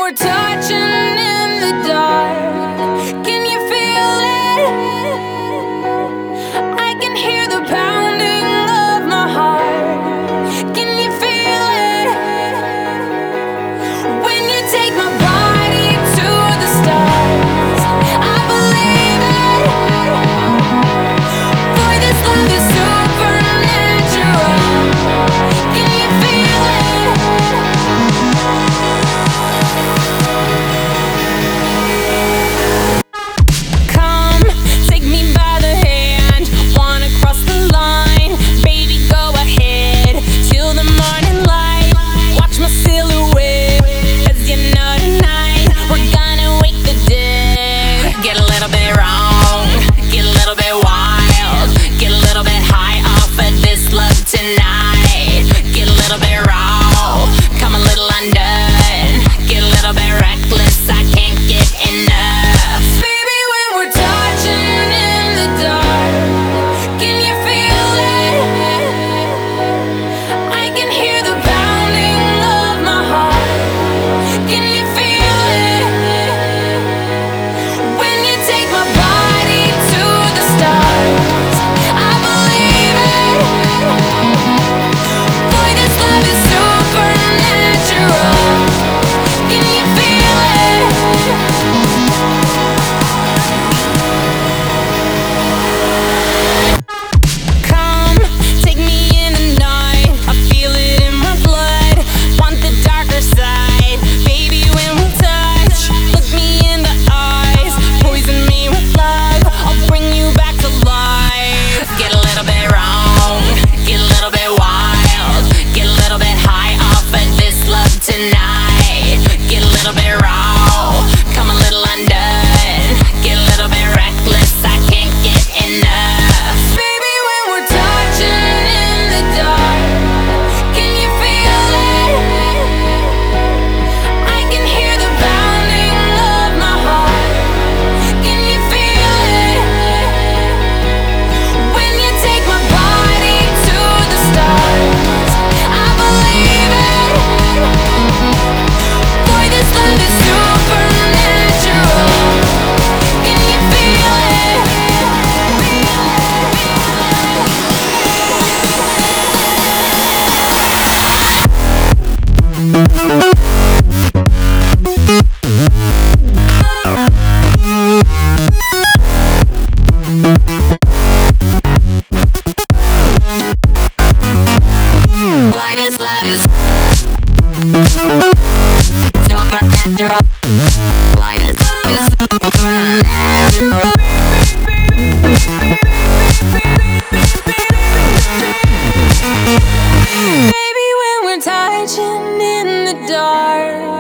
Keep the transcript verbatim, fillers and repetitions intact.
we're touching in the dark, can you feel it? I can hear the pounding of my heart. Can you feel it? When you take my body to the stars, I believe it. Boy, this love is supernatural. Can you feel it? Come, take me by the hand. Wanna cross the line? Baby, go ahead. Till the morning light. Watch my silhouette. Cause you know tonight we're gonna wake the dead. Get a little bit wrong, get a little bit wild, get a little bit high off of this love tonight. Get a little bit raw, come a little undone. Get a little bit reckless, I can't get enough. Baby, when we're touching in the dark, can you feel it? I can hear the pounding of my heart. Can you feel it? When you take my body to the stars, I believe it. Boy, this love is supernatural. Can you feel it? Come, take me in the night. I feel it in my blood. Want the darker side. Baby, when we touch, look me in the eyes. Poison me with love. I'll bring you back to life. Get a little bit wrong, get a little bit wild, get a little bit high off of this love tonight. Get a little bit raw, come a little undone. Get a little bit reckless, I can't get enough. Baby, when we're touching in the dark, can you feel it? I can hear the pounding of my heart. Can you feel it? When you take my body to the stars, I believe it. Boy, this love is supernatural. Can you feel it? Why this love is supernatural? Why this love is supernatural? Baby, when we're touching in the dark,